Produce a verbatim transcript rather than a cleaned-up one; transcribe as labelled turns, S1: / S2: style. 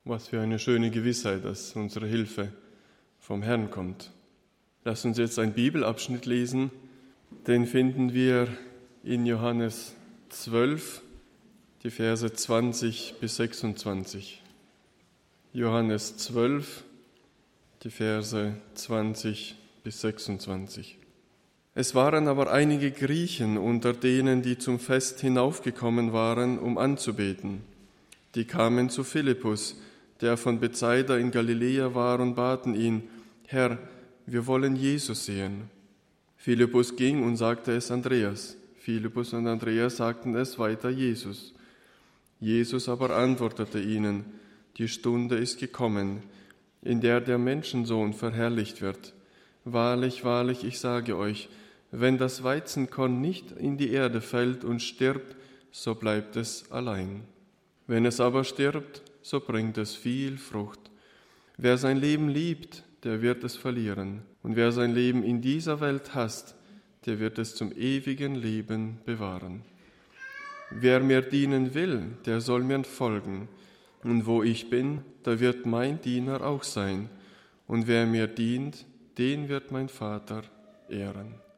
S1: Was für eine schöne Gewissheit, dass unsere Hilfe vom Herrn kommt. Lass uns jetzt einen Bibelabschnitt lesen, den finden wir in Johannes zwölf, die Verse zwanzig bis sechsundzwanzig. Johannes zwölf, die Verse zwanzig bis sechsundzwanzig. Es waren aber einige Griechen unter denen, die zum Fest hinaufgekommen waren, um anzubeten. Die kamen zu Philippus, der von Bethsaida in Galiläa war, und baten ihn: Herr, wir wollen Jesus sehen. Philippus ging und sagte es Andreas. Philippus und Andreas sagten es weiter Jesus. Jesus aber antwortete ihnen: Die Stunde ist gekommen, in der der Menschensohn verherrlicht wird. Wahrlich, wahrlich, ich sage euch, wenn das Weizenkorn nicht in die Erde fällt und stirbt, so bleibt es allein. Wenn es aber stirbt, so bringt es viel Frucht. Wer sein Leben liebt, der wird es verlieren. Und wer sein Leben in dieser Welt hasst, der wird es zum ewigen Leben bewahren. Wer mir dienen will, der soll mir folgen. Und wo ich bin, da wird mein Diener auch sein. Und wer mir dient, den wird mein Vater ehren.